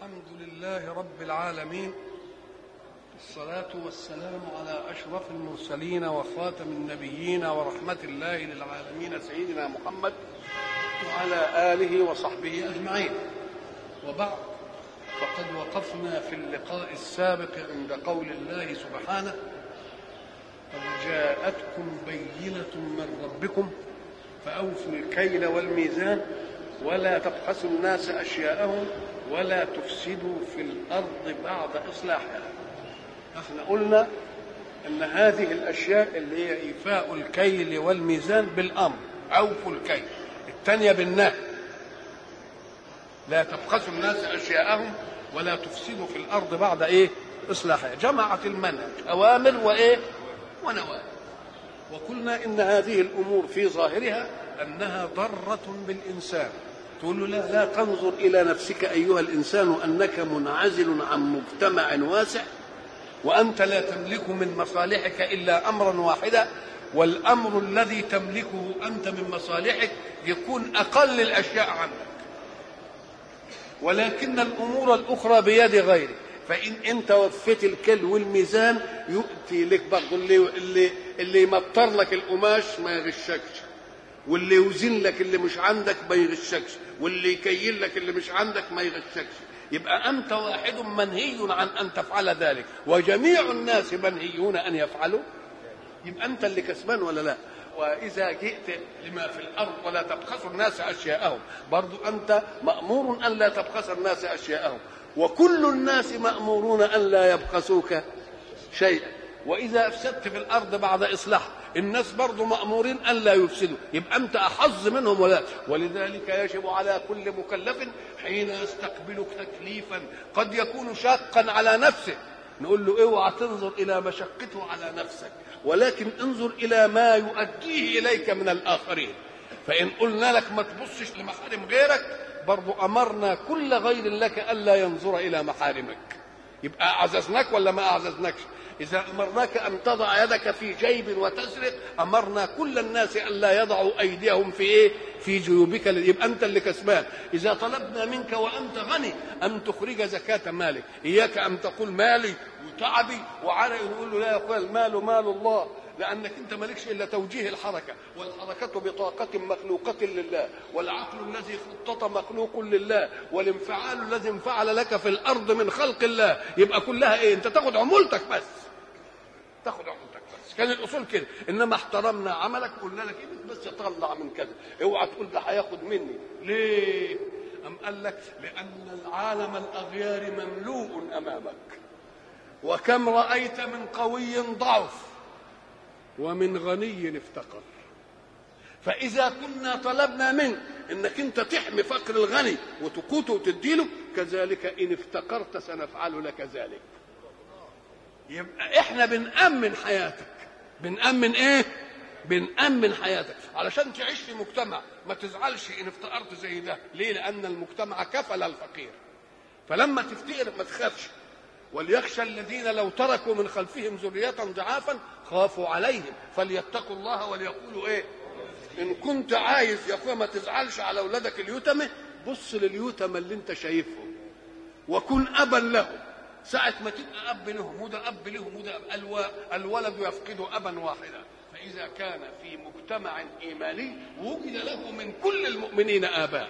الحمد لله رب العالمين، الصلاة والسلام على أشرف المرسلين وخاتم النبيين ورحمة الله للعالمين سيدنا محمد وعلى آله وصحبه أجمعين. وبعد، فقد وقفنا في اللقاء السابق عند قول الله سبحانه: قد جاءتكم بينة من ربكم فأوفوا الكيل والميزان ولا تبخسوا الناس أشياءهم ولا تفسدوا في الأرض بعد إصلاحها. احنا قلنا أن هذه الأشياء اللي هي إيفاء الكيل والميزان بالأمر، أوفوا الكيل، الثانية بالنهي، لا تبخسوا الناس أشياءهم ولا تفسدوا في الأرض بعد إصلاحها. جمعت المنهج أوامر ونواهي. وقلنا إن هذه الأمور في ظاهرها أنها ضرة بالإنسان. تقول له لا تنظر إلى نفسك أيها الإنسان أنك منعزل عن مجتمع واسع، وأنت لا تملك من مصالحك إلا أمرا واحدا، والأمر الذي تملكه أنت من مصالحك يكون أقل الأشياء عنك، ولكن الأمور الأخرى بيد غيرك. فإن أنت وفيت الكيل والميزان يؤتي لك برضه اللي يمطر لك القماش ما يغشكش، واللي يوزن لك اللي مش عندك ما يغشكش، واللي يكيل لك اللي مش عندك ما يغشكش. يبقى أنت واحد منهي عن أن تفعل ذلك، وجميع الناس منهيون أن يفعلوا. يبقى أنت اللي كسبان ولا لا؟ وإذا جئت لما في الأرض ولا تبخسوا الناس أشياءهم، برضو أنت مأمور أن لا تبخس الناس أشياءهم، وكل الناس مأمورون أن لا يبخسوك شيئا. وإذا أفسدت في الأرض بعد إصلاح، الناس برضو مأمورين أن لا يفسدوا، يبقى أنت أحظ منهم ولا. ولذلك يجب على كل مكلف حين يستقبل تكليفا قد يكون شاقا على نفسه نقول له اوعى تنظر إلى مشقته على نفسك، ولكن انظر إلى ما يؤديه إليك من الآخرين. فإن قلنا لك ما تبصش لمحارم غيرك، برضو أمرنا كل غير لك ألا ينظر إلى محارمك. يبقى أعززناك ولا ما أعززناكش؟ إذا أمرناك أن تضع يدك في جيب وتسرق، أمرنا كل الناس أن لا يضعوا أيديهم في جيوبك، يبقى أنت اللي كسبان. إذا طلبنا منك وأنت غني أن تخرج زكاة مالك، إياك أن تقول مالي وتعبي وعرقي، نقول له لا يا أخويا، المال مال الله، لأنك أنت مالكش إلا توجيه الحركة، والحركة بطاقة مخلوقة لله، والعقل الذي خطط مخلوق لله، والانفعال الذي انفعل لك في الأرض من خلق الله. يبقى كلها أنت تاخد عمولتك بس، تاخد عمولتك بس. كان الأصول كده، إنما احترمنا عملك وقلنا لك بس طلع من كذا، اوعى تقول ده هياخد مني. ليه؟ أم قال لك لأن العالم الأغيار مملوء أمامك، وكم رأيت من قوي ضعف ومن غني افتقر. فإذا كنا طلبنا منك إنك أنت تحمي فقر الغني وتقوته وتديله، كذلك إن افتقرت سنفعل لك ذلك. يبقى إحنا بنأمن حياتك. بنأمن بنأمن حياتك علشان تعيش في مجتمع ما تزعلش إن افتقرت زي ده. ليه؟ لأن المجتمع كفل الفقير، فلما تفتقر ما تخافش. وليخشى الذين لو تركوا من خلفهم ذرية ضعافا خافوا عليهم فليتقوا الله وليقولوا إن كنت عايز يا أخويا ما تزعلش على أولادك اليتامى، بص لليتامى اللي أنت شايفهم وكن أبا لهم. ساعة ما تبقى أب لهم وده أب لهم وده الولد يفقد أبا واحدا. فإذا كان في مجتمع إيماني وجد له من كل المؤمنين آباء،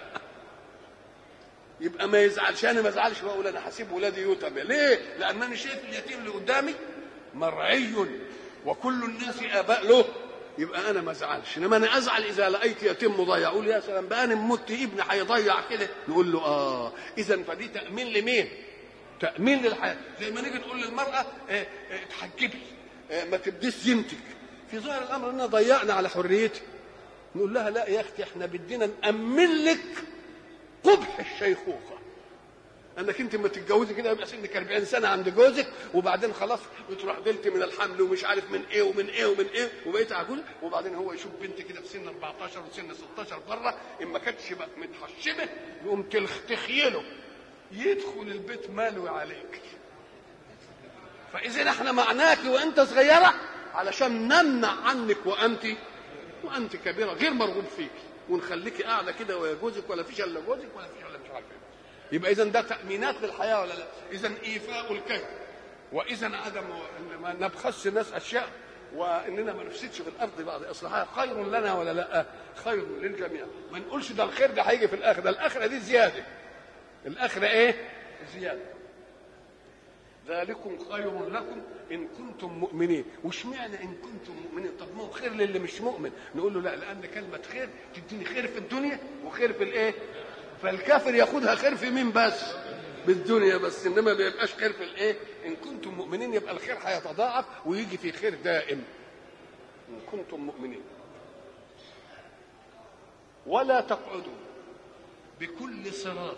يبقى ما يزعلش. انا ما ازعلش واقول انا هسيب ولادي يتامى. ليه؟ لانني شايف اليتيم اللي قدامي مرعي وكل الناس اباء له، يبقى انا ما ازعلش. انما انا ازعل اذا لقيت يتيم مضيع، اقول يا سلام بقى انا مت ابني هيضيع كده. نقول له اذا فدي تامين لمين؟ تامين للحياه. زي ما نيجي نقول للمراه اتحجبي، ما تبديش زينتك. في ظاهر الامر اننا ضيعنا على حريتي. نقول لها لا يا اختي، احنا بدينا نامن لك قبح الشيخوخه، انك انت ما تتجوزي كده يبقى سنك 40 سنه عند جوزك، وبعدين خلاص بتروح دلت من الحمل ومش عارف من ايه ومن ايه ومن ايه وبقيت عجوز، وبعدين هو يشوف بنت كده في سن 14 وسن 16 بره، ان ما كانتش بقى متحشمه يقوم تخيله يدخل البيت ماله عليك. فاذا احنا معناك وانت صغيره علشان نمنع عنك وانت كبيره غير مرغوب فيك، ونخليكي قاعده كده ويا جوزك ولا فيش الا جوزك ولا فيش الا مش عارف ايه. يبقى اذا ده تامينات للحياه ولا لا؟ اذا ايفاء الكيل، واذا عدم ما نبخس الناس اشياء، واننا ما نفسدش في الارض بعد اصلاحها خير لنا ولا لا؟ خير للجميع. ما نقولش ده الخير ده هيجي في الاخره، ده الاخره دي زياده. الاخره ايه؟ زياده. ذلكم خير لكم ان كنتم مؤمنين. وش معنى ان كنتم مؤمنين؟ طب ما هو خير للي مش مؤمن. نقول له لا، لان كلمه خير تديني خير في الدنيا وخير في الايه؟ فالكافر ياخدها خير في مين بس؟ بالدنيا بس، انما ما بيبقاش خير في الايه؟ ان كنتم مؤمنين يبقى الخير هيتضاعف ويجي في خير دائم. ان كنتم مؤمنين. ولا تقعدوا بكل صراط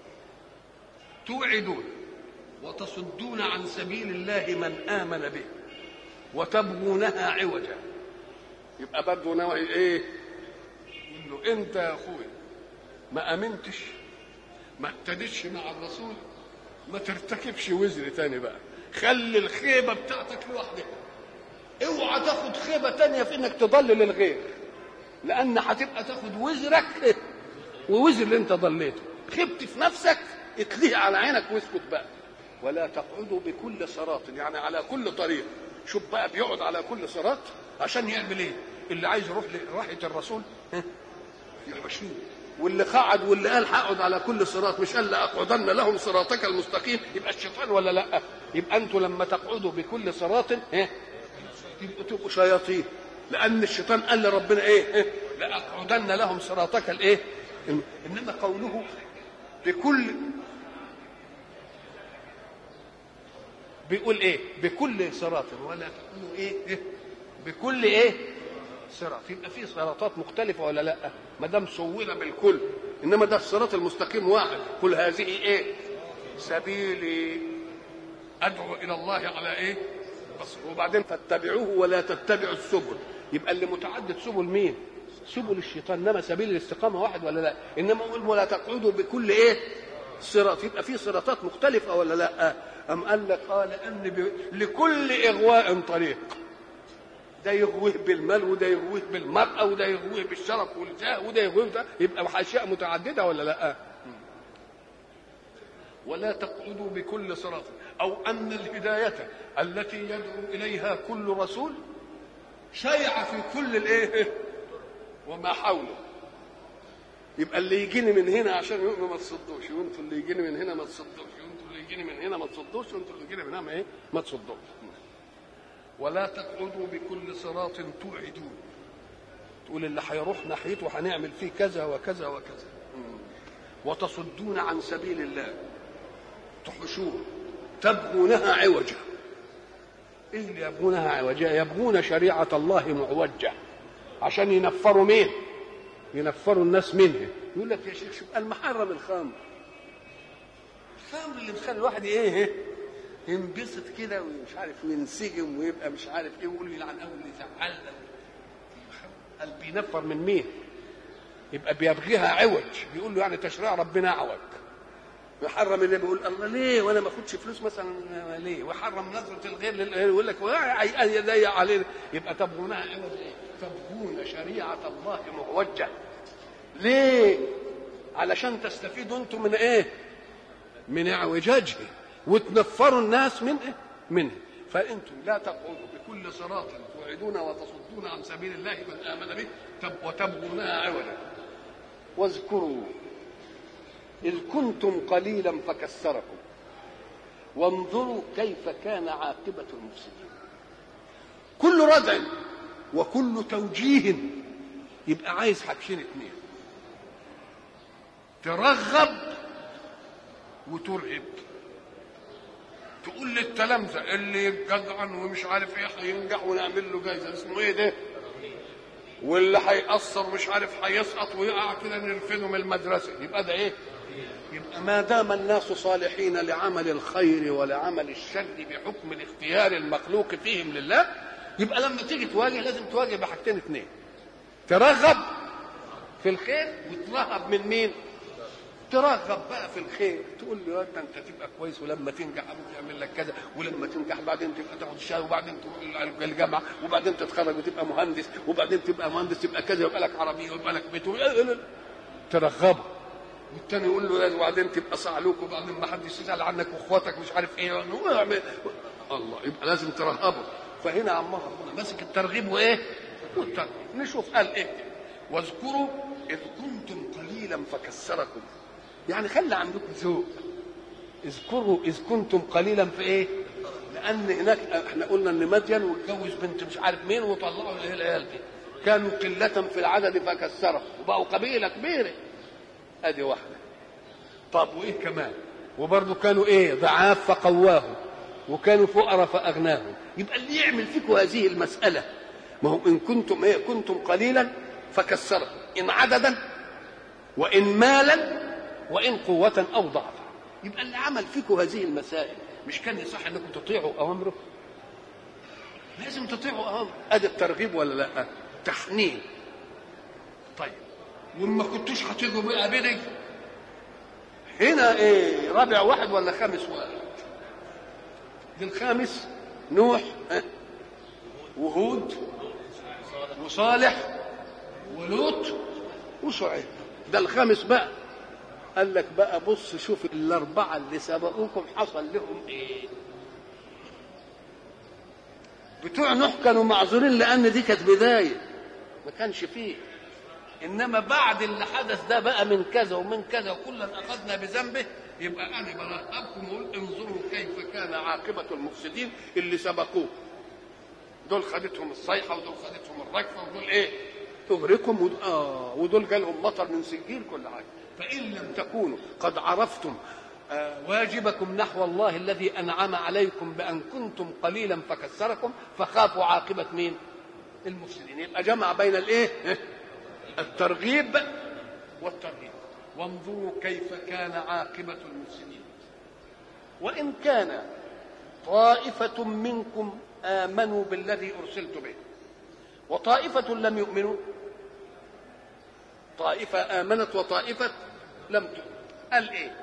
توعدون وتصدون عن سبيل الله من آمن به وتبغونها عوجا. يبقى برضه نوع ايه؟ يقول له انت يا اخويا ما امنتش، ما اهتدتش مع الرسول، ما ترتكبش وزر تاني بقى، خلي الخيبه بتاعتك لوحدك، اوعى تاخد خيبه تانيه في انك تضلل الغير، لان هتبقى تاخد وزرك ووزر اللي انت ضليته. خبت في نفسك اتليه على عينك واسكت بقى. ولا تقعدوا بكل صراط، يعني على كل طريق. شوف بقى بيقعد على كل صراط عشان يعمل ايه؟ اللي عايز يروح لراحه الرسول يحشوه، واللي قعد واللي قال هقعد على كل صراط مش قال لاقعدن لهم صراطك المستقيم، يبقى الشيطان ولا لا؟ يبقى انتوا لما تقعدوا بكل صراط تبقوا شياطين، لان الشيطان قال لربنا ايه؟ لاقعدن لهم صراطك الايه؟ انما قوله بكل، بيقول ايه؟ بكل صراط، ولا تقولوا ايه؟ بكل ايه؟ صراط. يبقى في صراطات مختلفه ولا لا؟ ما دام سوّل بالكل، انما ده الصراط المستقيم واحد. قل هذه ايه؟ سبيلي ادعو الى الله على ايه؟ بس. وبعدين فاتبعوه ولا تتبعوا السبل. يبقى اللي متعدد سبل مين؟ سبل الشيطان. انما سبيل الاستقامه واحد ولا لا؟ انما قل ولا تقعدوا بكل ايه؟ صراط. يبقى في صراطات مختلفه ولا لا؟ أم قال لك لأن لكل إغواء طريق، ده يغويه بالمال وده يغويه بالمرأة وده يغويه بالشرف والجاه وده يغويه ده، يبقى أشياء متعددة ولا لا؟ ولا تقعدوا بكل صراط، أو أن الهداية التي يدعو إليها كل رسول شيعة في كل الإيه وما حوله. يبقى اللي يجيني من هنا عشان يؤمن ما تصدوش، وانتوا اللي يجيني من هنا ما تصدوش، اللي يجيني من هنا ما تصدوش، وانتوا اللي يجيني من هنا ايه؟ ما تصدوش. ولا تقعدوا بكل صراط توعدون، تقول اللي هيروح ناحيته هنعمل فيه كذا وكذا وكذا، وتصدون عن سبيل الله، تحشوه، تبغونها عوجا. ايه اللي يبغونها عوجا؟ يبغون شريعه الله معوجه عشان ينفروا مين؟ ينفروا الناس منها. يقول لك يا شيخ شوف المحرم الخمر، الخمر اللي بيخلي الواحد ايه؟ ينبسط كده ومش عارف وينسجم ويبقى مش عارف ايه، ويقول يلعن اول اللي زعلنا. قال بينفر من مين؟ يبقى بيبغيها عوج، بيقول له يعني تشريع ربنا اعوج. يحرم اللي بيقول الله ليه وانا ما اخدش فلوس مثلا ليه؟ وحرم نظره الغير للغير، يقول لك يضيق علينا. يبقى تبغونها عوج ايه؟ تبغون شريعه الله معوجه. ليه؟ علشان تستفيدوا انتم من ايه؟ من اعوجاجه وتنفروا الناس من ايه؟ منه. فانتم لا تقعدوا بكل صراط توعدون وتصدون عن سبيل الله من امن به وتبغونها عوجا. واذكروا اذ كنتم قليلا فكثركم وانظروا كيف كان عاقبه المفسدين. كل ردع وكل توجيه يبقى عايز حاجتين اتنين: ترغب وترهب. تقول للتلامذه اللي يجدعن ومش عارف ايه هينجح ونعمل له جايزه اسمه ايه ده، واللي هيقصر مش عارف هيسقط ويقع كده نرفده من المدرسه، يبقى ده ايه؟ يبقى ما دام الناس صالحين لعمل الخير ولعمل الشر بحكم الاختيار المخلوق فيهم لله، يبقى لما تيجي تواجه لازم تواجه بحاجتين اتنين: ترغب في الخير وترهب من مين؟ ترغب بقى في الخير، تقول له انت تبقى كويس ولما تنجح ابوك يعمل لك كذا، ولما تنجح بعدين تبقى تاخد الشهاده وبعدين تروح الجامعه وبعدين تتخرج وتبقى مهندس وبعدين تبقى مهندس تبقى كذا ويبقى لك عربيه ويبقى لك بيت. ترغبه والتاني يقول له لا، وبعدين تبقى صعلوك، وبعدين ما حدش يسال عنك واخواتك مش عارف ايه. الله، يبقى لازم ترهبه. فهنا عمار ربنا ماسك الترغيب وايه والترهيب. نشوف قال ايه: واذكروا اذ كنتم قليلا فكثركم. يعني خلي عندكم ذوق. اذكروا اذ كنتم قليلا في ايه؟ لان هناك احنا قلنا ان مدين واتجوز بنت مش عارف مين وطلعوا الايه العيال دي، كانوا قله في العدد فكثروا وبقوا قبيله كبيره. ادي واحده. طب وايه كمان؟ وبرضه كانوا ايه؟ ضعاف فقواهم، وكانوا فقراء فاغناهم. يبقى اللي يعمل فيكم هذه المساله، ما هو ان كنتم ايه؟ كنتم قليلا فكثروا، ان عددا وان مالا وان قوه او ضعفا. يبقى اللي عمل فيكم هذه المسائل مش كان يصح انكم تطيعوا اوامره؟ لازم تطيعوا اوامره. ادي الترغيب ولا لا؟ تحنين. طيب وما كنتوش هتيجوا بقى بدي هنا ايه؟ رابع واحد ولا خامس واحد؟ الخامس نوح وهود وصالح ولوط وشعيب. ده الخامس بقى. قال لك بقى بص شوف الاربعه اللي سبقوكم حصل لهم ايه. بتوع نوح كانوا معذورين لان دي كانت بدايه، ما كانش فيه. انما بعد اللي حدث ده بقى من كذا ومن كذا وكلا اخذنا بذنبه، يبقى انا برهبكم واقول انظروا كيف كان عاقبه المفسدين اللي سبقوه. دول خدتهم الصيحه ودول خدتهم الرجفه ودول ايه؟ تغرقهم ودول جالهم مطر من سجيل كل حاجه. فان لم تكونوا قد عرفتم واجبكم نحو الله الذي انعم عليكم بان كنتم قليلا فكثركم، فخافوا عاقبه مين؟ المفسدين. يبقى جمع بين الايه؟ الترغيب والترهيب. وانظروا كيف كان عاقبه المفسدين. وان كان طائفه منكم امنوا بالذي ارسلت به وطائفه لم يؤمنوا، طائفه امنت وطائفه لم تؤمن. قال ايه؟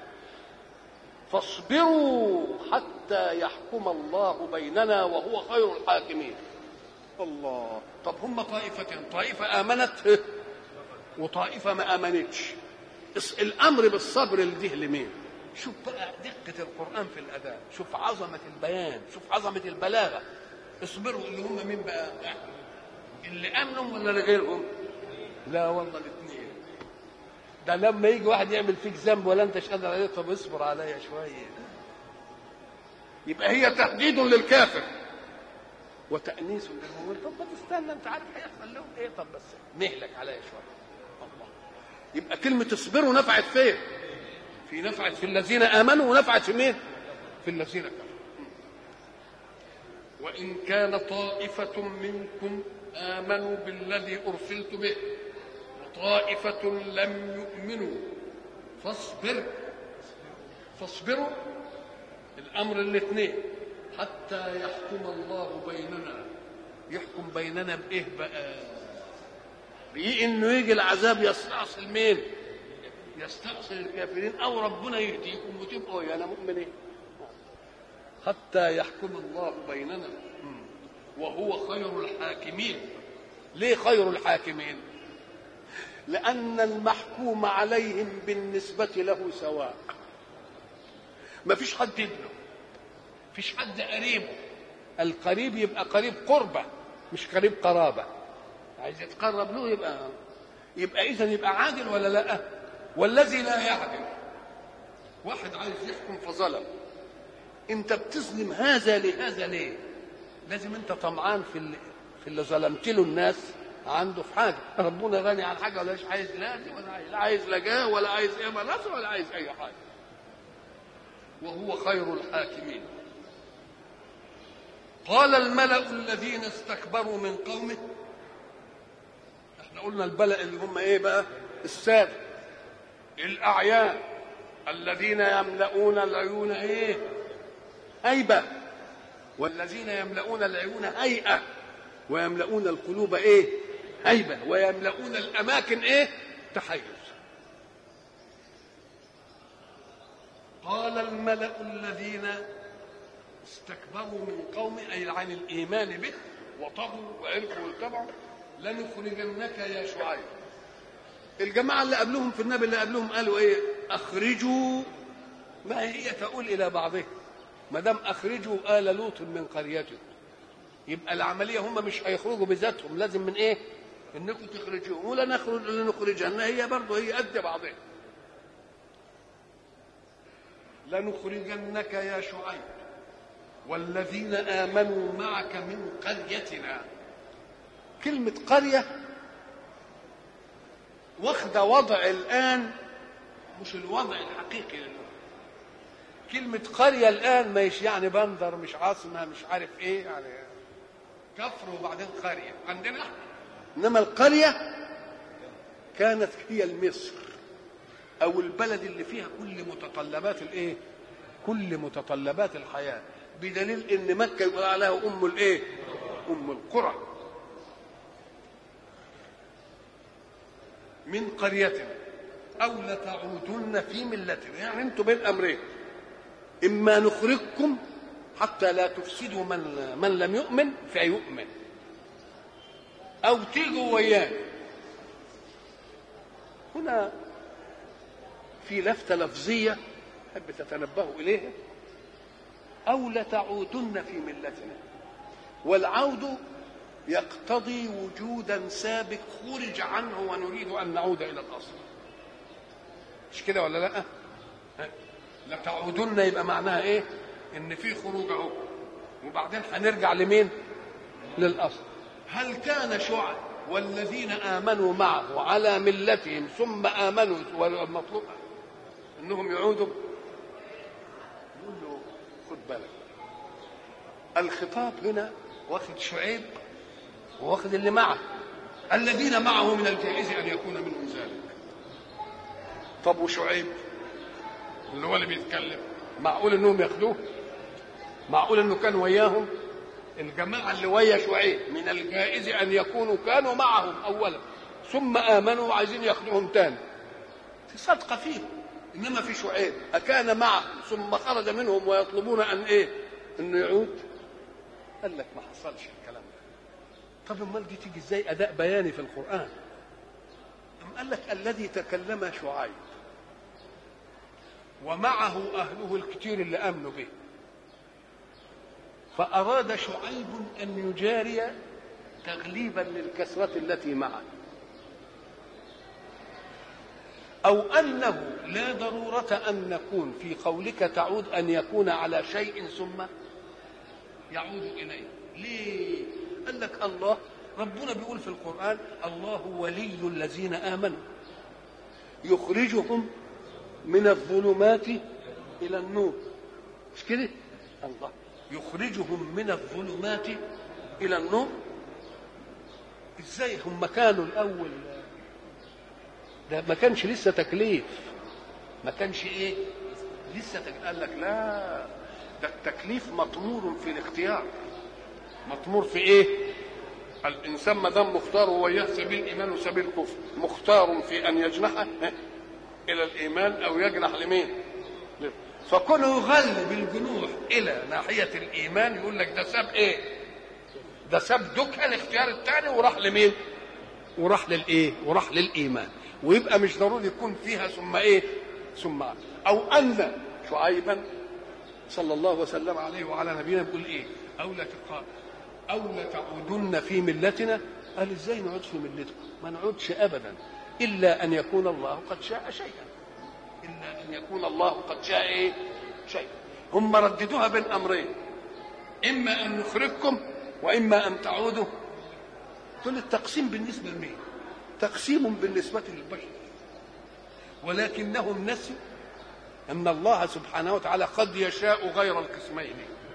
فاصبروا حتى يحكم الله بيننا وهو خير الحاكمين. الله. طب هم طائفتين، طائفه امنت وطائفه ما امنتش. الامر بالصبر لده لمين؟ شوف بقى دقه القران في الاداء، شوف عظمه البيان، شوف عظمه البلاغه. اصبروا اللي هم مين بقى؟ اللي امنوا ولا لغيرهم؟ لا والله الاثنين. ده لما يجي واحد يعمل فيك ذنب ولا انتش قادر عليه، طب اصبر عليا شويه. يبقى هي تهديد للكافر وتأنيس للمؤمن. طب ما تستنى، انت عارف هيحصل لهم ايه؟ طب بس نهلك عليا شويه. الله. يبقى كلمه اصبروا نفعت فين؟ في نفعت في الذين امنوا ونفعت في مين؟ في الذين كفروا. وان كان طائفه منكم امنوا بالذي ارسلت به وطائفه لم يؤمنوا فاصبروا الامر الاثنين حتى يحكم الله بيننا. يحكم بيننا بايه بقى؟ بايه؟ انه يجي العذاب يستأصل مين؟ يستأصل الكافرين، او ربنا يهديكم وتبقوا يا مؤمنين. حتى يحكم الله بيننا وهو خير الحاكمين. ليه خير الحاكمين؟ لأن المحكوم عليهم بالنسبة له سواء. ما فيش حد ابنه، فيش حد قريبه. القريب يبقى قريب قربة مش قريب قرابة. عايز يتقرب له يبقى إذا يبقى عادل ولا لا؟ والذي لا يعدل واحد عايز يحكم فظلم. انت بتظلم هذا لهذا ليه؟ لازم انت طمعان في اللي ظلمت له الناس عنده في حاجه. ربنا غني عن حاجه ولا عايز لازم ولا عايز لجاه ولا عايز ايه مناصر ولا عايز اي حاجه. وهو خير الحاكمين. قال الملأ الذين استكبروا من قومه. احنا قلنا الملأ اللي هم ايه بقى؟ السادة الاعيان الذين يملؤون العيون ايه؟ هيبة. والذين يملؤون العيون هيئة ويملؤون القلوب ايه؟ هيبة. ويملؤون الاماكن ايه؟ تحيز. قال الملأ الذين استكبروا من قومه اي عن الايمان به وطغوا وعرفوا واتبعوا لنخرجنك يا شعيب. الجماعه اللي قبلهم في النبي اللي قبلهم قالوا ايه؟ اخرجوا، ما هي تقول الى بعضها، ما دام اخرجوا آل لوط من قريتكم، يبقى العمليه هم مش هيخرجوا بذاتهم، لازم من ايه؟ انكم تخرجوهم، ولا نخرج لنخرجها، هي برضه هي قد بعضها. لنخرجنك يا شعيب والذين آمنوا معك من قريتنا. كلمة قرية واخدة وضع الآن مش الوضع الحقيقي للغة. كلمة قرية الآن مش يعني بندر، مش عاصمة، مش عارف ايه، يعني كفر وبعدين قرية عندنا. انما القرية كانت هي المصر او البلد اللي فيها كل متطلبات الايه؟ كل متطلبات الحياة، بدليل ان مكة يقول عليها ام الايه؟ ام القرى. من قريتنا او لتعودن في ملتنا، يعني انتم بين امرين، اما نخرجكم حتى لا تفسدوا من لم يؤمن فيؤمن، او تيجوا ويانا. هنا في لفتة لفظية حب تتنبهوا إليها، أو لتعودن في ملتنا، والعود يقتضي وجودا سابق خرج عنه ونريد أن نعود إلى الأصل، مش كده ولا لا؟ لتعودن يبقى معناها إيه؟ إن في خروج أهو، وبعدين هنرجع لمين؟ للأصل. هل كان شعيب والذين آمنوا معه على ملتهم ثم آمنوا والمطلوب انهم يعودوا؟ يقول له خد بالك، الخطاب هنا واخد شعيب واخد اللي معه، الذين معه من الجائز ان يكون منهم ذلك. طب وشعيب اللي هو اللي بيتكلم، معقول انهم ياخدوه؟ معقول انه كان وياهم؟ الجماعه اللي ويا شعيب من الجائز ان يكونوا كانوا معهم اولا ثم امنوا وعايزين ياخدوهم تاني، في صدقه فيهم. انما في شعيب اكان معه ثم خرج منهم ويطلبون ان ايه؟ انه يعود؟ قال لك ما حصلش الكلام ده. طب امال دي تيجي ازاي اداء بياني في القران؟ قال لك الذي تكلم شعيب ومعه اهله الكثير اللي امنوا به، فاراد شعيب ان يجاري تغليبا للكثره التي معه، أو أنه لا ضرورة أن نكون في قولك تعود أن يكون على شيء ثم يعود إليه. ليه؟ قال لك الله ربنا بيقول في القرآن الله ولي الذين آمنوا يخرجهم من الظلمات إلى النور، مش كده؟ الله يخرجهم من الظلمات إلى النور. إزاي هم كانوا الأول؟ ده ما كانش لسه تكليف، ما كانش ايه لسه تكليف. قال لك لا، ده التكليف مطمور في الاختيار. مطمور في ايه؟ الانسان ما دام مختار وياه سبيل الايمان وسبيل الكفر، مختار في ان يجنح الى الايمان او يجنح لمين؟ فكونه يغلب الجنوح الى ناحيه الايمان يقول لك ده ساب ايه؟ ده ساب دكه الاختيار الثاني وراح لمين؟ وراح للايه؟ وراح للايمان. ويبقى مش ضروري يكون فيها ثم ايه؟ ثم او ان شعيبا صلى الله وسلم عليه وعلى نبينا بيقول ايه؟ او لتعودن في ملتنا. قال ازاي نعود في ملتكم؟ ما نعودش ابدا الا ان يكون الله قد شاء شيئا، الا ان يكون الله قد شاء ايه؟ شيئا. هم رددوها بين امرين، اما ان نخرجكم واما ان تعودوا. دول التقسيم بالنسبه لمين؟ تقسيم بالنسبة للبشر، ولكنهم نسوا أن الله سبحانه وتعالى قد يشاء غير القسمين.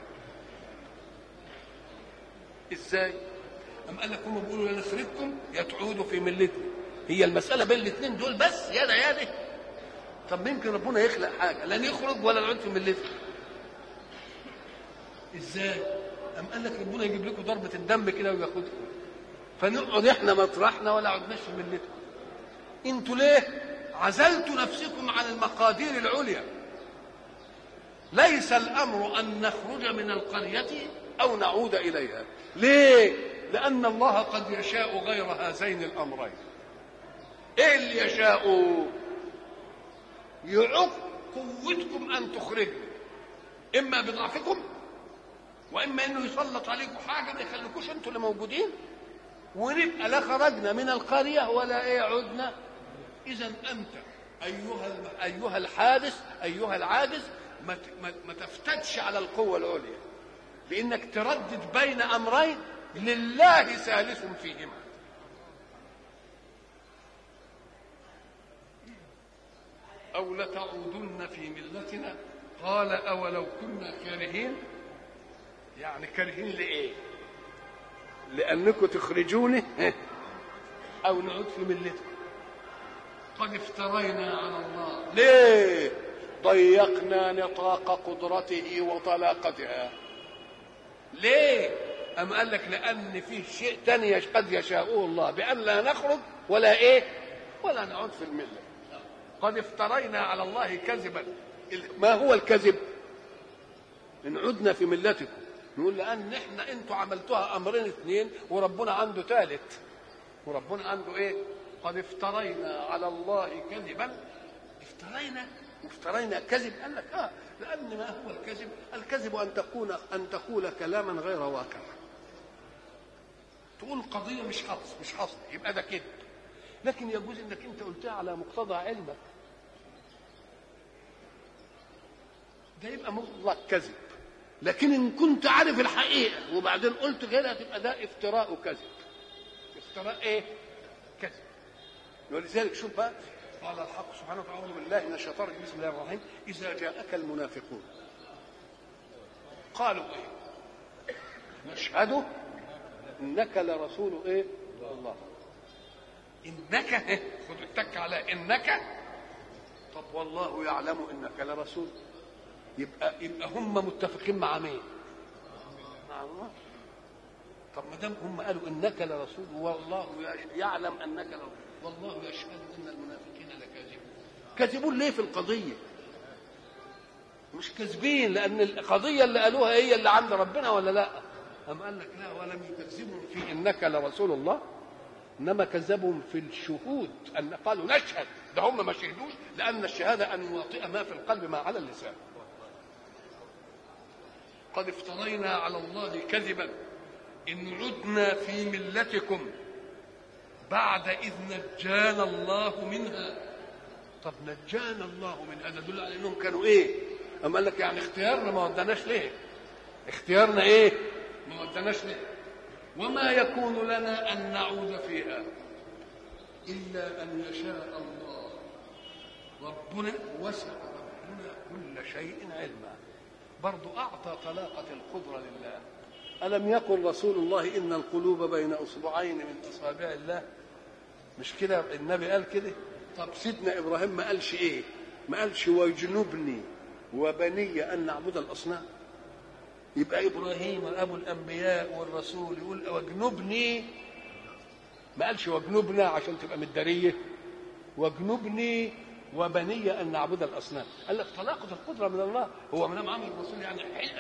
إزاي؟ أم قال لك هم بيقولوا لنخرجكم يا تعودوا في ملتنا، هي المسألة بين الاثنين دول بس، يا ده. طب ممكن ربنا يخلق حاجة لا نخرج ولا نعود في ملتنا؟ إزاي؟ أم قال لك ربنا يجيب لكم ضربة الدم كده وياخدكم، فنقعد احنا مطرحنا ولا عدناش في ملتكم. انتوا ليه عزلتوا نفسكم عن المقادير العليا؟ ليس الامر ان نخرج من القريه او نعود اليها. ليه؟ لان الله قد يشاء غير هذين الامرين. ايه اللي يشاء؟ يعوق قوتكم ان تخرجوا، اما بضعفكم واما انه يسلط عليكم حاجه ما يخليكوش انتوا اللي موجودين، ونبقى لا خرجنا من القريه ولا ايه عدنا. اذا انت ايها الحادث ايها العاجز ما تفتتش على القوه العليا، بانك تردد بين امرين لله ثالث فيهما. او لتعودن في ملتنا قال اولو كنا كارهين. يعني كارهين لايه؟ لانكم تخرجوني او نعود في ملتكم. قد افترينا على الله. ليه؟ ضيقنا نطاق قدرته وطلاقتها. ليه؟ أم قال لك لأن فيه شيء تاني قد يشاءه الله بأن لا نخرج ولا إيه؟ ولا نعود في الملة. قد افترينا على الله كذبا. ما هو الكذب؟ إن عدنا في ملتكم نقول لأن إحنا أنتوا عملتوها أمرين اثنين وربنا عنده ثالث. وربنا عنده إيه؟ قد افترينا على الله كذبا. افترينا كذب. قال لك لأن ما هو الكذب؟ الكذب أن تقول كلاما غير واقع، تقول قضية مش حصل يبقى ده كذب. لكن يجوز انك انت قلتها على مقتضى علمك، ده يبقى مطلق كذب. لكن ان كنت عارف الحقيقة وبعدين قلت غيرها تبقى ده افتراء كذب. افتراء ايه؟ كذب. ولذلك شوف بقى قال الحق سبحانه وتعالى: أعوذ بالله من الشيطان الرجيم، بسم الله الرحمن الرحيم: إذا جاءك المنافقون قالوا إيه؟ نشهد إنك لرسول إيه؟ الله. إنك خد التك على إنك. طب والله يعلم إنك لرسول. يبقى هم متفقين مع مين؟ مع الله. طب ما دام هم قالوا إنك لرسول والله يعلم أنك لرسول والله يشهد ان المنافقين لكاذبون. كاذبون ليه في القضيه؟ مش كاذبين لان القضيه اللي قالوها هي اللي عند ربنا ولا لا؟ أم قال لك لا، ولم يكذبهم في انك لرسول الله، انما كذبهم في الشهود، ان قالوا نشهد. ده هم ما شهدوش، لان الشهاده ان يواطئ ما في القلب ما على اللسان. قد افترينا على الله كذبا ان عدنا في ملتكم بعد إذ نجانا الله منها. طب نجانا الله منها ده يدل على انهم كانوا ايه؟ أم قال لك يعني اختيارنا ما ودناش ليه؟ اختيارنا ايه؟ ما ودناش ليه؟ وما يكون لنا ان نعود فيها الا ان يشاء الله. ربنا وسع ربنا كل شيء علما. برضو اعطى طلاقة القدرة لله. ألم يقل رسول الله إن القلوب بين أصبعين من أصابع الله؟ مش كده النبي قال كده؟ طب سيدنا إبراهيم ما قالش إيه؟ ما قالش واجنبني وبني أن نعبد الأصنام؟ يبقى إبراهيم أبو الأنبياء والرسول يقول واجنبني، ما قالش واجنبنا عشان تبقى مدارية. واجنبني وبني أن نعبد الأصنام. قال لك طلاقة القدرة من الله. هو من عمل الرسول يعني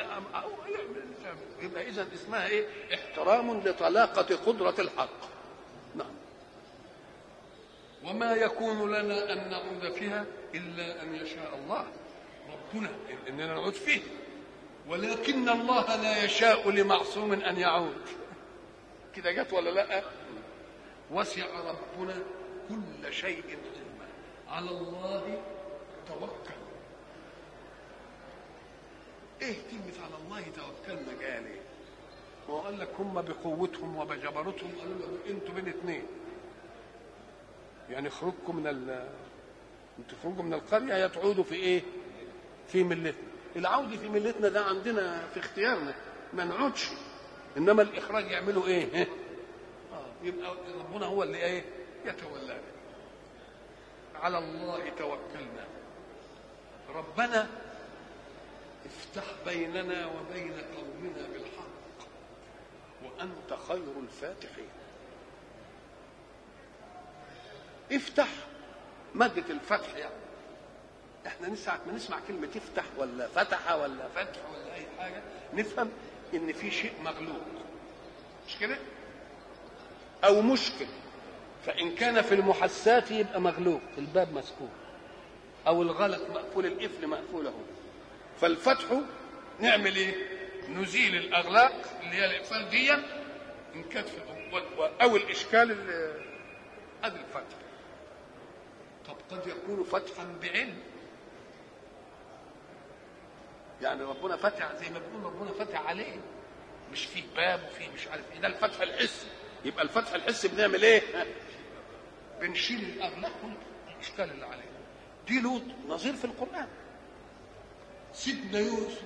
يبقى إذن اسمها إيه؟ احترام لطلاقة قدرة الحق. نعم. وما يكون لنا أن نعود فيها إلا أن يشاء الله ربنا إننا نعود فيه، ولكن الله لا يشاء لمعصوم أن يعود. كده جت ولا لا؟ وسع ربنا كل شيء علما. على الله توكل. ايه كلمة على الله توكلنا قال ايه؟ هو قال لك هم بقوتهم وبجبروتهم قالوا له انتوا بين اثنين، يعني خروجكم انتوا تخرجوا من القرية يا تعودوا في ايه؟ في ملتنا. العودة في ملتنا ده عندنا في اختيارنا، ما نعودش، انما الاخراج يعملوا ايه؟ يبقى ربنا هو اللي ايه؟ يتولانا. على الله توكلنا. ربنا افتح بيننا وبين قومنا بالحق وأنت خير الفاتحين. افتح مادة الفتح. يعني احنا ساعة ما نسمع كلمة افتح ولا فتح ولا فتح ولا أي حاجة نفهم إن في شيء مغلوق، مش كده؟ أو مشكل. فإن كان في المحسات يبقى مغلوق، الباب مسكون. او الغلق مقفول، القفل مقفول اهو. فالفتح نعمل ايه؟ نزيل الاغلاق اللي هي الاقفال دي ان كانت او الاشكال ادي الفتح. طب قد يكون فتحا بعلم، يعني ربنا فتح زي ما بيقول ربنا فتح عليه، مش فيه باب وفيه مش عارف ايه، ده الفتح الحسي. يبقى الفتح الحسي بنعمل ايه؟ بنشيل الاغلاق والاشكال اللي عليه. دي له نظير في القران. سيدنا يوسف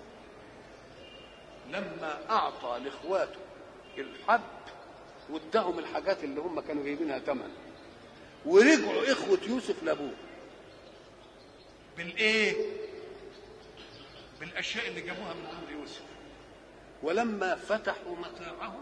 لما اعطى لاخواته الحب واداهم الحاجات اللي هم كانوا جايبينها ثمن، ورجعوا اخوه يوسف لابوه بالايه؟ بالاشياء اللي جابوها من عند يوسف. ولما فتحوا متاعهم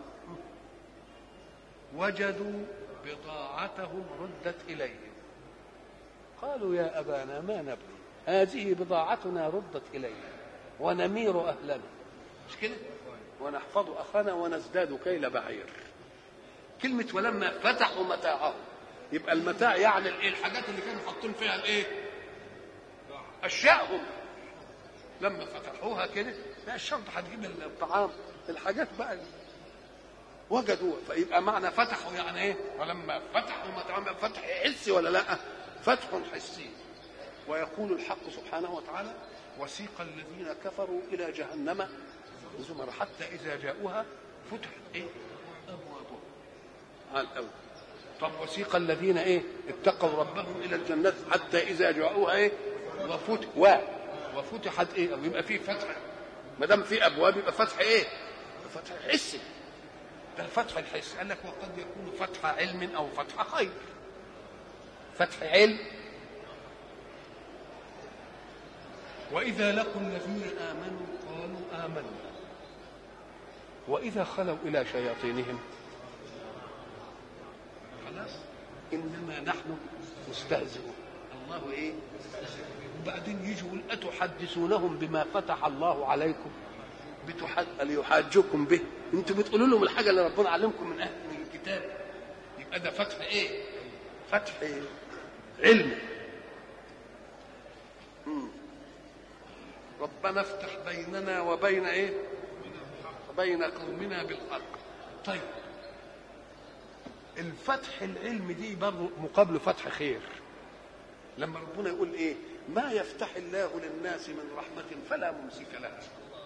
وجدوا بضاعتهم ردت اليهم، قالوا يا ابانا ما نبغي، هذه بضاعتنا ردت الينا ونمير اهلنا، مش كده؟ ونحفظ اخانا ونزداد كيل بعير. كلمه ولما فتحوا متاعهم، يبقى المتاع يعني الايه؟ الحاجات اللي كانوا حاطين فيها الايه؟ اشيائهم. لما فتحوها كده، لا الشنطه هتجيب الطعام، الحاجات بقى وجدوا. فيبقى معنى فتحوا يعني ايه؟ ولما فتحوا متاعهم، فتح حسي ولا لا؟ فتح حسي. ويقول الحق سبحانه وتعالى: وسيق الذين كفروا الى جهنم زمر حتى اذا جاءوها فتحت ايه؟ ابوابها. على الاول. طب وسيق الذين ايه؟ اتقوا ربهم الى الجنه حتى اذا جاءوها ايه؟ وفتحت ايه؟ او يبقى في فتح. ما دام في ابواب يبقى فتح ايه؟ فتح حسي. ده الفتح الحسي. قال لك وقد يكون فتح علم او فتح خير. فتح علم: واذا لقوا الذين امنوا قالوا امنا واذا خلوا الى شياطينهم خلاص انما نحن مستهزئون. الله ايه؟ وبعدين يجوا يقول اتحدثونهم بما فتح الله عليكم ليحاجوكم به. انتوا بتقولوا لهم الحاجه اللي ربنا علمكم من الكتاب. يبقى ده فتح ايه؟ فتح علم. ربنا افتح بيننا وبين ايه؟ وبين قومنا بالحق. طيب الفتح العلم دي برضه مقابله فتح خير. لما ربنا يقول ايه؟ ما يفتح الله للناس من رحمة فلا ممسك لها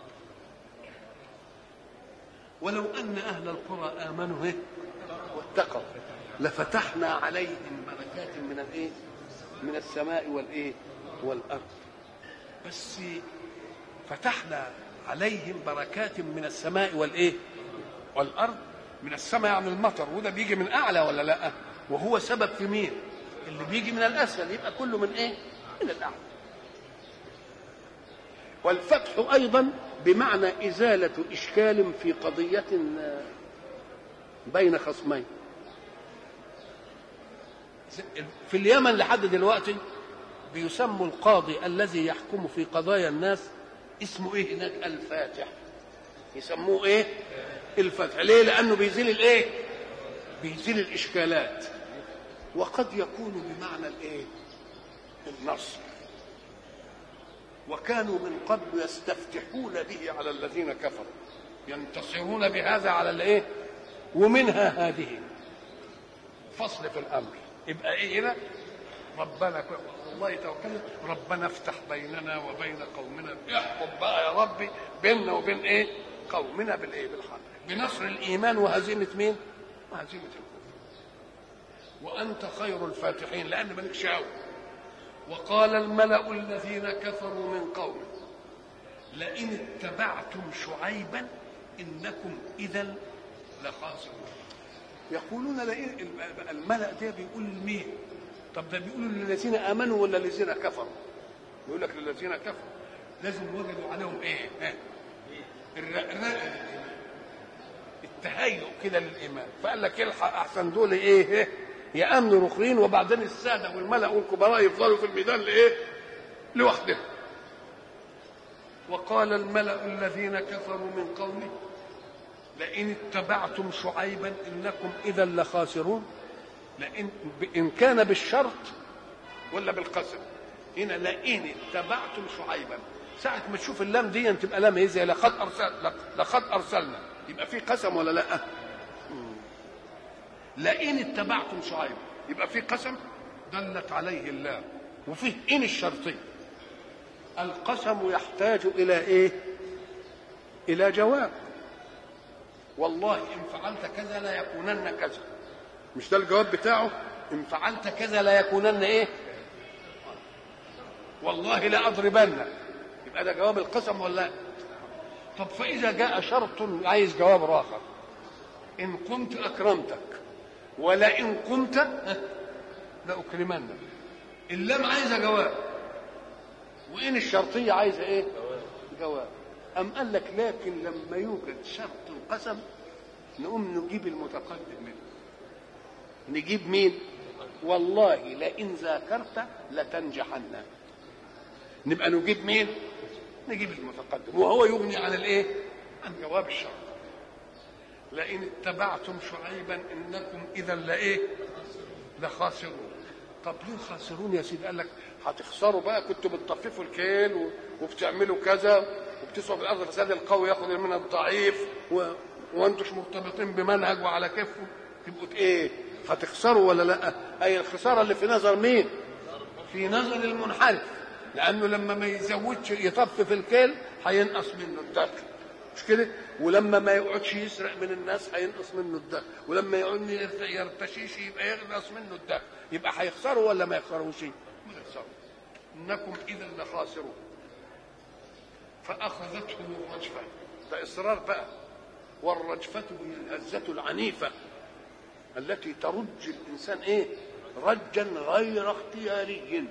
ولو أن أهل القرى آمنوا إيه؟ واتقوا لفتحنا عليهم بركات من الايه؟ من السماء والايه؟ والأرض. بس فتحنا عليهم بركات من السماء والايه؟ والأرض. من السماء يعني المطر، وده بيجي من أعلى ولا لا؟ وهو سبب في مين؟ اللي بيجي من الأسفل، يبقى كله من ايه؟ من الأعلى. والفتح أيضا بمعنى إزالة إشكال في قضية بين خصمين. في اليمن لحد دلوقتي بيسموا القاضي الذي يحكم في قضايا الناس اسمه ايه هناك؟ الفاتح. يسموه ايه؟ الفتح. ليه؟ لأنه بيزيل الايه؟ بيزيل الإشكالات. وقد يكون بمعنى الايه؟ النصر. وكانوا من قبل يستفتحون به على الذين كفروا، ينتصرون بهذا على الايه؟ ومنها هذه فصل في الامر. يبقى ايه هنا؟ ربنا والله توكلنا، ربنا افتح بيننا وبين قومنا، احكم بقى يا ربي بيننا وبين ايه؟ قومنا بالايه؟ بالحق، بنصر الايمان وهزيمه مين؟ وهزيمه الكفر. وانت خير الفاتحين، لان مالك شاور. وقال الملأ الذين كفروا من قومه لئن اتبعتم شعيبا إنكم إذا لخاسرون. يقولون لئن الملأ ده بيقول لمين؟ طب ده بيقولوا للذين آمنوا ولا للذين كفروا؟ يقول لك للذين كفروا. لازم وجدوا عليهم ايه؟ التهيؤ كده للإيمان. فقال لك الحق أحسن دول ايه؟ يأمنوا رخرين، وبعدين السادة والملأ والكبراء يفضلوا في الميدان لإيه؟ لوحدهم. وقال الملأ الذين كفروا من قومه لئن اتبعتم شعيبا إنكم إذا لخاسرون. لئن إن كان بالشرط ولا بالقسم؟ هنا لئن اتبعتم شعيبا، ساعة ما تشوف اللام دي تبقى لام ايه؟ زي لقد ارسلنا، يبقى في قسم ولا لا؟ لئن اتبعتم شعيبا يبقى في قسم دلت عليه اللام، وفيه ان الشرطي. القسم يحتاج الى ايه؟ الى جواب. والله ان فعلت كذا لا يكونن كذا، مش ده الجواب بتاعه؟ ان فعلت كذا لا يكونن ايه؟ والله لا اضربنك، يبقى ده جواب القسم ولا لا؟ طب فاذا جاء شرط عايز جواب اخر، ان قمت اكرمتك ولئن قمت لاكرمنك، اللام عايزه جواب، وان الشرطيه عايزه ايه؟ جواب. ام قال لك لكن لما يوجد شرط القسم نقوم نجيب المتقدم منه. نجيب مين؟ والله لئن ذاكرت لتنجحن. نبقى نجيب مين؟ نجيب المتقدم، وهو يغني عن الايه؟ عن جواب الشرط. لئن اتبعتم شعيبا انكم اذا لايه؟ لخاسرون. طب ليه خاسرون يا سيدي؟ قال لك هتخسروا بقى، كنتوا بتطففوا الكيل وبتعملوا كذا وبتسعوا في الارض فساد القوي ياخذ من الضعيف وانتوش مرتبطين بمنهج وعلى كيفكم، تبقوا ايه؟ هتخسروا ولا لا؟ اي الخساره اللي في نظر مين؟ في نظر المنحرف، لانه لما ما يزودش يطفف الكيل هينقص منه الدخل، مش كده؟ ولما ما يقعدش يسرق من الناس هينقص منه الدخل، ولما يقعد يرتشيش يبقى ينقص منه الدخل. يبقى هيخسروا ولا ما يخسروش؟ ما يخسروا. انكم اذا لخاسرون. فاخذتهم الرجفه، ده اصرار بقى. والرجفه هي الهزه العنيفه التي ترج الانسان ايه؟ رجا غير اختياري.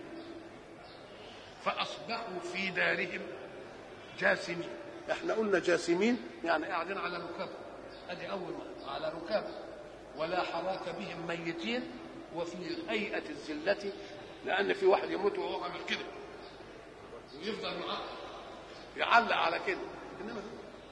فاصبحوا في دارهم جاثمين. احنا قلنا جاثمين يعني قاعدين على ركاب، ادي اول ما على ركاب، ولا حراك بهم ميتين وفي هيئه الذله، لان في واحد يموت وهو عامل كده ويفضل معاه يعلق على كده، انما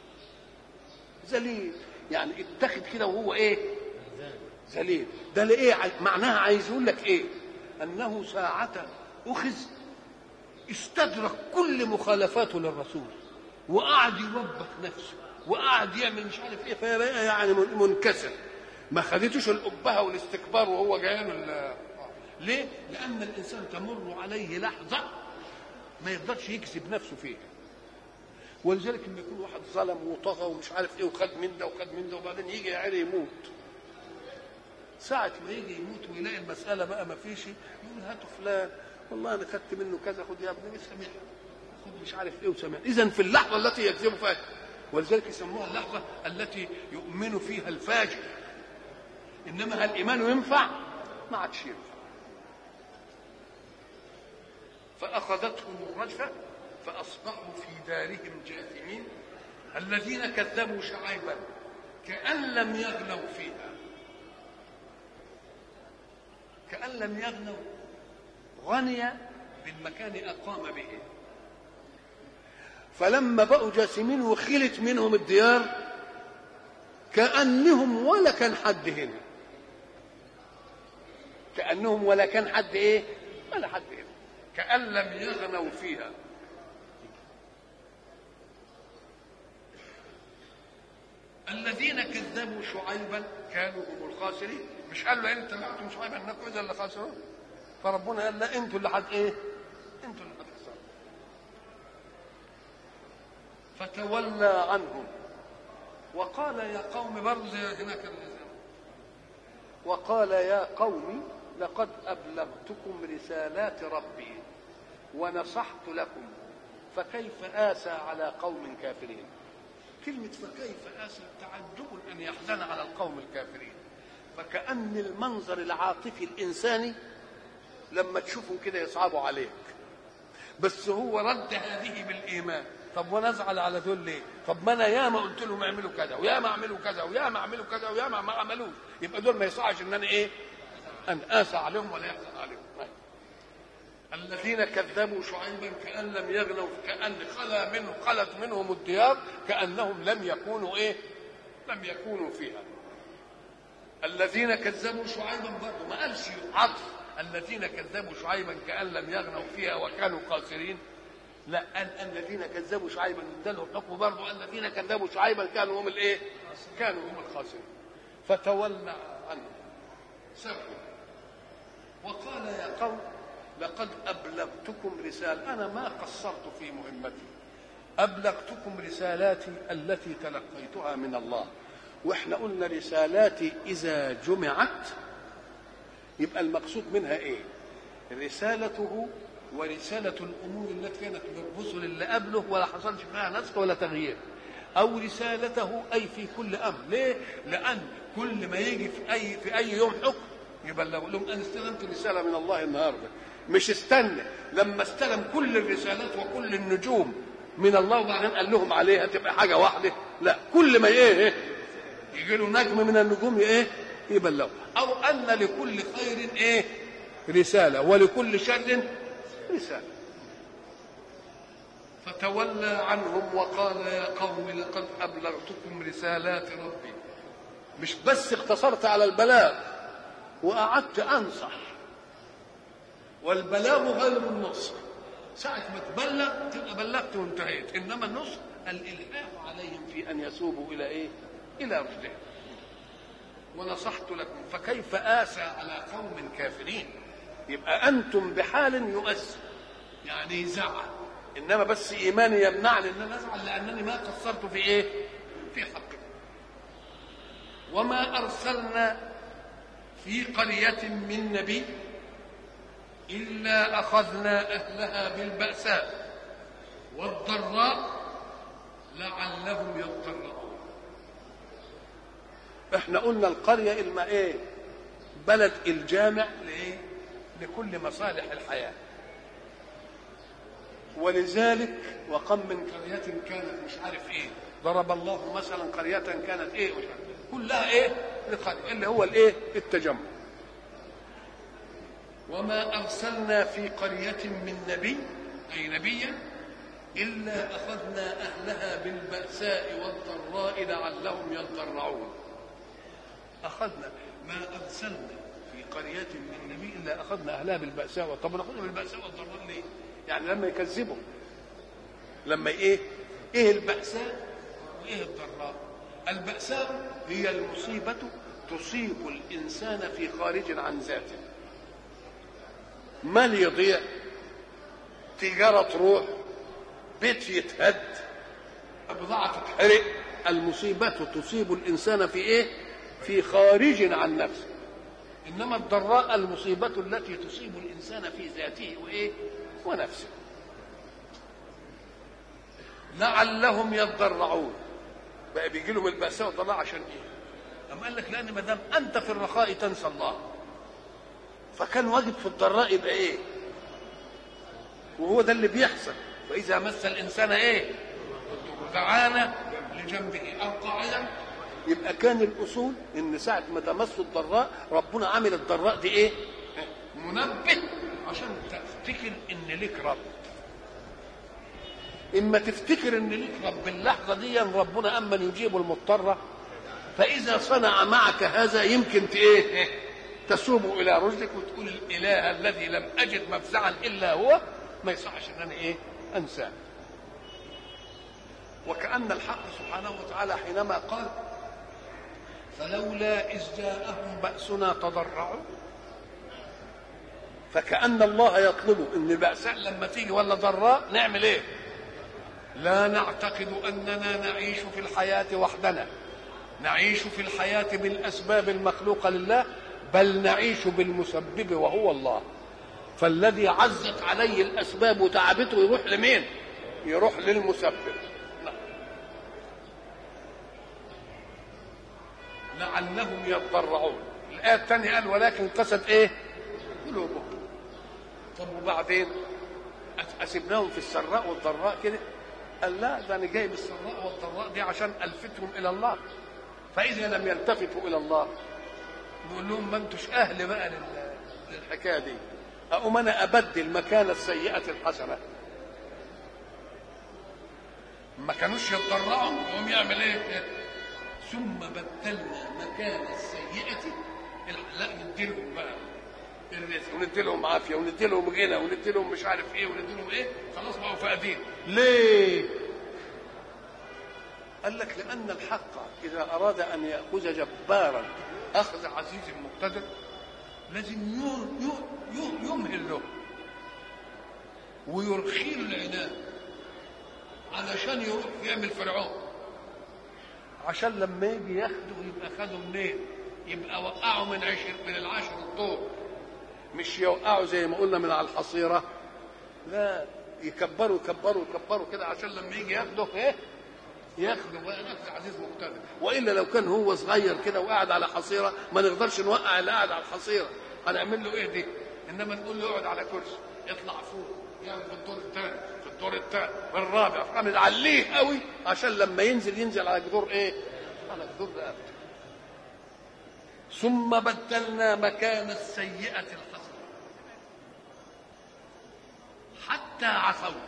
ذليل يعني اتخذ كده وهو ايه؟ ذليل. ده لايه؟ معناها عايز يقول لك ايه؟ انه ساعة اخذ استدرك كل مخالفاته للرسول وقعد يوبخ نفسه وقعد يعمل مش عارف ايه، فيبقى يعني منكسر. ما خدتوش الابهه والاستكبار وهو جاي ليه؟ لان الانسان تمر عليه لحظه ما يقدرش يكسب نفسه فيها. ولذلك لما يكون واحد ظلم وطغى ومش عارف ايه وخد من ده وخد من ده وبعدين يجي يا عيني يموت، ساعة ما يجي يموت ويلاقي المسألة بقى ما فيش، يقول هاتوا فلان والله انا خدت منه كذا، خد يا ابني سامح، خد مش عارف ايه وسامح. اذا في اللحظة التي يكذب فيها، ولذلك يسموها اللحظة التي يؤمن فيها الفاجر. انما هل الايمان ينفع؟ ما عادش ينفع. فاخذتهم الرجفة فاصبحوا في دارهم جاثمين. الذين كذبوا شعيبا كأن لم يغنوا فيها، كأن لم يغنوا، غني بالمكان أقام به. فلما بقوا جاثمين وخلت منهم الديار كأنهم ولا كان حد هنا، كأنهم ولا كان حد ايه؟ ولا حد هنا، كأن لم يغنوا فيها. الذين كذبوا شعيبا كانوا هم الخاسرين. مش قال له انت اتبعتم شعيبا انكم اذا لخاسرون؟ فربنا قال لا، انتوا اللي ايه؟ انتوا اللي هتخسروا. فتولى عنهم وقال يا قوم، برضه زي هناك وقال يا قوم لقد ابلغتكم رسالات ربي ونصحت لكم فكيف آسى على قوم كافرين. كلمة فكيف آسى تعجب أن يحزن على القوم الكافرين. فكأن المنظر العاطفي الإنساني لما تشوفه كده يصعبوا عليك، بس هو رد هذه بالإيمان. طب وانا ازعل على دول ليه؟ طب ما انا ياما قلت لهم اعملوا كذا وياما اعملوا كذا وياما اعملوا كذا وياما ما عملوش، يبقى دول ما يصحش ان انا ايه؟ ان آسى عليهم ولا يحزن عليهم. الذين كذبوا شعيبا كأن لم يغنوا، كأن خلت منهم الديار كأنهم لم يكونوا ايه؟ لم يكونوا فيها. الذين كذبوا شعيبا برضه ما قالش عطف، الذين كذبوا شعيبا كأن لم يغنوا فيها وكانوا خاسرين. لا، قال الذين كذبوا شعيبا اداله حكم برضه الذين كذبوا شعيبا كانوا هم الايه؟ كانوا هم الخاسرين. فتولى عنهم سبوا وقال يا قوم لقد أبلغتكم رسالة، أنا ما قصرت في مهمتي، أبلغتكم رسالاتي التي تلقيتها من الله. وإحنا قلنا رسالاتي إذا جمعت يبقى المقصود منها إيه؟ رسالته ورسالة الأمور التي كانت بالرسل اللي قبله ولا حصلش فيها نسخ ولا تغيير، أو رسالته أي في كل أمر. ليه؟ لأن كل ما يجي في أي يوم حكم يبلغ لهم أنا استلمت رسالة من الله النهارده، مش استنى لما استلم كل الرسالات وكل النجوم من الله وبعدين قال لهم عليها تبقى حاجة واحدة. لا، كل ما إيه يجي له نجم من النجوم إيه يبلغ. أو أن لكل خير إيه رسالة ولكل شر رسالة. فتولى عنهم وقال يا قوم لقد أبلغتكم رسالات ربي. مش بس اقتصرت على البلاغ وقعدت أنصح، والبلاغ غير النصح. ساعة ما تبلغ تبقى بلغت وانتهيت، إنما النصح الإلحاح عليهم في أن يسوبوا إلى إيه؟ إلى رشدهم. ونصحت لكم فكيف آسى على قوم كافرين. يبقى أنتم بحال يؤسى يعني يزعل، إنما بس إيماني يمنعني أن أنا أزعل لأنني ما قصرت في إيه؟ في حقكم. وما أرسلنا في قرية من نبي إلا أخذنا أهلها بالبأساء والضراء لعلهم يضرعون. احنا قلنا القرية إلما إيه؟ بلد الجامع لإيه؟ لكل مصالح الحياة. ولذلك وكم من قرية كانت مش عارف إيه، ضرب الله مثلا قرية كانت إيه كلها إيه لقرية اللي هو الإيه التجمع. وما أرسلنا في قرية من نبي أي نبيا إلا أخذنا أهلها بالبأساء والضراء لعلهم يضرعون. أخذنا ما أرسلنا في قرية من نبي إلا أخذنا أهلها بالبأساء. طب نأخذهم بالبأساء والضراء ليه؟ يعني لما يكذبوا، لما إيه البأساء وإيه الضراء؟ البأساء هي المصيبة تصيب الإنسان في خارج عن ذاته، مال يضيع، تجارة تروح، بيت يتهد، بضاعة تتحرق. المصيبة تصيب الإنسان في إيه؟ في خارج عن نفسه. إنما الضراء المصيبة التي تصيب الإنسان في ذاته وإيه؟ ونفسه. لعلهم يضرعون. بقى بيجي لهم البأساء والضراء عشان إيه؟ أما قال لك لأن ما دام أنت في الرخاء تنسى الله، فكان واجب في الضراء يبقى إيه؟ وهو ده اللي بيحصل. وإذا مس الإنسان إيه؟ دعانا لجنبه أو قاعدا. يبقى كان الأصول إن ساعة ما تمس الضراء ربنا عامل الضراء دي إيه؟ منبه عشان تفتكر إن لك رب. إما تفتكر إن لك رب اللحظة دي ربنا أما يجيب المضطر، فإذا صنع معك هذا يمكن إيه؟ تسوب إلى رشدك وتقول الإله الذي لم أجد مفزعا إلا هو ما يصحش إن أنا إيه؟ أنساه. وكأن الحق سبحانه وتعالى حينما قال فلولا إذ جاءهم بأسنا تضرعوا، فكأن الله يطلب إن البأساء لما تيجي ولا ضراء نعمل إيه؟ لا نعتقد أننا نعيش في الحياة وحدنا، نعيش في الحياة بالأسباب المخلوقة لله، بل نعيش بالمسبب وهو الله. فالذي عزت عليه الأسباب وتعبته يروح لمين؟ يروح للمسبب. لعلهم يضرعون. الآية الثانية قال ولكن قست إيه؟ قلوبهم. طب وبعدين أسيبناهم في السراء والضراء كده؟ قال لا، ده أنا جايب السراء والضراء دي عشان ألفتهم إلى الله. فإذا لم يلتفتوا إلى الله نقول لهم ما أنتوش أهل بقى للحكاية دي. أقوم أنا أبدل مكان السيئة الحسنة. ما كانوش يتضرعوا وهم يعمل إيه؟ ثم بدلنا مكان السيئة لا نديلهم بقى الرزق وندي لهم عافيه وندي لهم غنى وندي لهم مش عارف ايه وندي لهم ايه، خلاص بقوا فاقدين. ليه؟ قال لك لان الحق اذا اراد ان ياخذ جبارا اخذ عزيز مقتدر لازم يمهل له ويرخي له العنان علشان يروح يعمل فرعون، عشان لما يجي ياخده يبقى خده منين؟ يبقى وقعه من العشر الطور، مش يوقعه زي ما قلنا من على الحصيره، لا يكبروا يكبروا يكبروا كده عشان لما يجي ياخده ايه؟ ياخده بقى نفس عزيز مقتدر. والا لو كان هو صغير كده وقاعد على حصيره ما نقدرش نوقع اللي قاعد على الحصيره، هنعمل له ايه دي؟ انما نقول له يقعد على كرسي، يطلع فوق، يعمل في الدور الثاني، في الدور الثالث، في الرابع، فنعليه قوي عشان لما ينزل على جدور ايه؟ على جدور رقبته. ثم بدلنا مكان السيئة الحسنة حتى عفوا.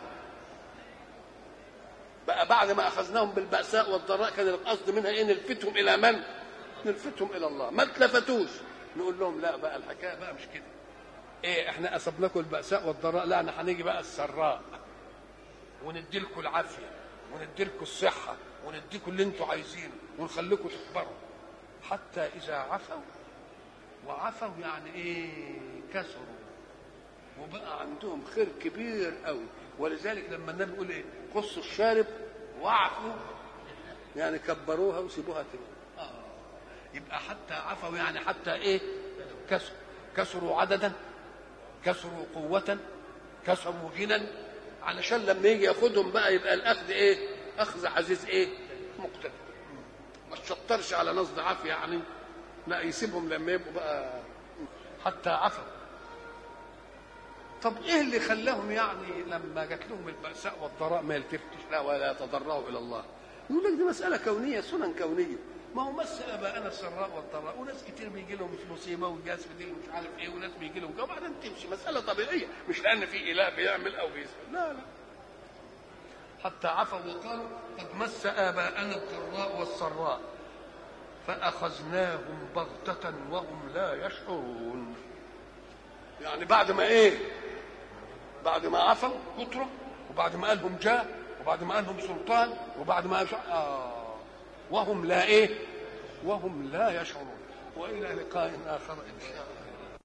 بقى بعد ما اخذناهم بالبأساء والضراء كان القصد منها ايه؟ نلفتهم الى من؟ نلفتهم الى الله. ما اتلفتوش نقول لهم لا بقى الحكايه بقى مش كده، ايه احنا اصبناكم البأساء والضراء، لا احنا هنيجي بقى السراء وندي لكم العافيه وندي لكم الصحه ونديكم اللي انتم عايزينه ونخليكم تكبروا حتى اذا عفوا. وعفوا يعني ايه؟ كسروا وبقى عندهم خير كبير قوي. ولذلك لما النبي يقول ايه؟ قصوا الشارب وعفوا، يعني كبروها وسيبوها كده. يبقى حتى عفوا يعني حتى ايه؟ كسروا عددا، كسروا قوة، كسروا غنى، علشان لما يجي ياخدهم بقى يبقى الاخذ ايه؟ اخذ عزيز ايه؟ مقتدر. ما تشطرش على نص عافيه يعني، لا يسيبهم لما يبقوا بقى حتى عفوا. طب ايه اللي خلاهم يعني لما جات لهم البأساء والضراء ما يلتفتش لا ولا يتضرعوا الى الله؟ يقول لك دي مسألة كونية، سنن كونية. ما هو مس اباءنا السراء والضراء، وناس كتير بيجي لهم مصيبه وناس بيجي لهم مش عارف ايه وناس بيجي لهم وبعدين تمشي، مسألة طبيعية، مش لأن في إله بيعمل أو بيسمع، لا لا. حتى عفوا وقالوا قد مس آباءنا الضراء والسراء فأخذناهم بغتة وهم لا يشعرون. يعني بعد ما ايه؟ بعد ما عفوا كترة، وبعد ما قالهم جاء، وبعد ما قالهم سلطان، وبعد ما وهم لا ايه؟ وهم لا يشعرون. وإلى لقاء آخر إن شاء الله.